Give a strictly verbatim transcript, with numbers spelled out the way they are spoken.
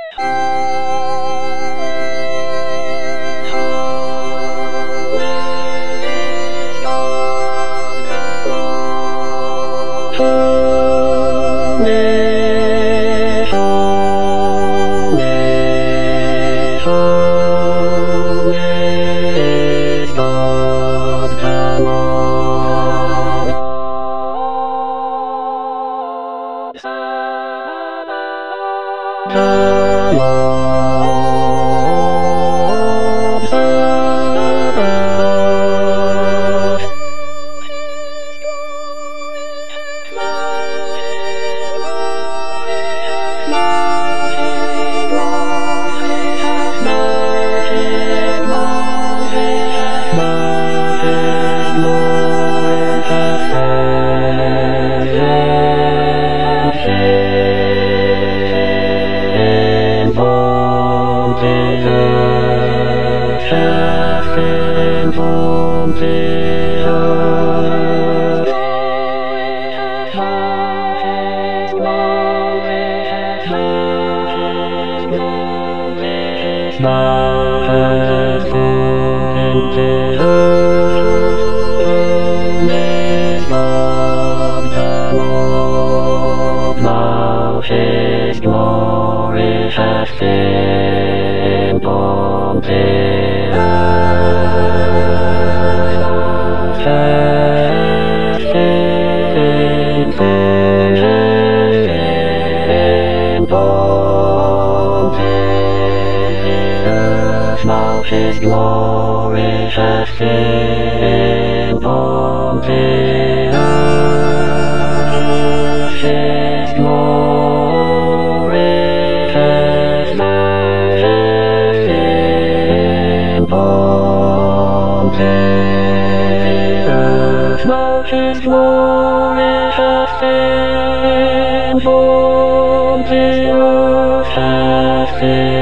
His glory has filled all the earth. Has filled all the earth. Now His glory has filled all the earth. His glory has filled all the earth. Now His glory has filled all the earth. Has filled